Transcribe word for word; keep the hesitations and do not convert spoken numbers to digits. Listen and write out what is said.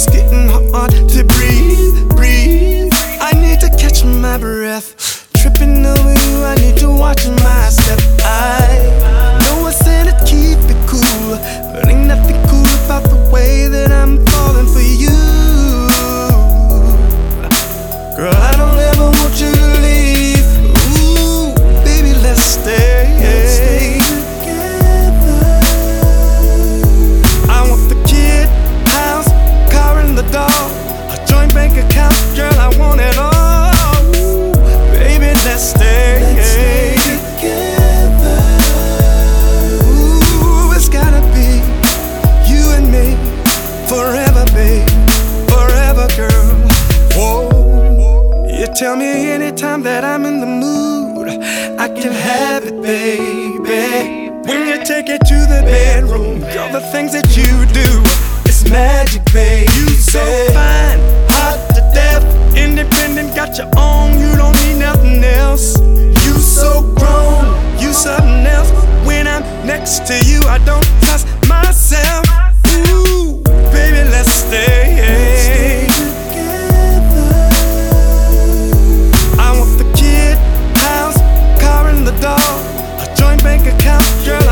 it's getting hard to breathe, breathe. I need to catch my breath. Tripping over you, I need to watch my step. I know I said I'd keep it cool, but ain't nothing cool about the way that I'm falling for you. Girl, I don't ever want you to leave. Ooh, baby, let's stay. Let's stay together. I want the kid, house, car, and the dog, a joint bank account. Girl, I want it all. Ooh, baby, let's stay. Let's stay together. Ooh, it's gotta be you and me forever, babe. Forever, girl. Whoa. You tell me anytime that I'm in the mood, I can have it, baby. When you take it to the bedroom, girl, the things that you do, it's magic, babe. You so fine, hot to death, independent, got your own, you don't need nothing else. You so grown, you something else. When I'm next to you, I don't trust myself. Ooh, baby, let's stay. Let's stay together. I want the kid, house, car, and the dog, a joint bank account, girl.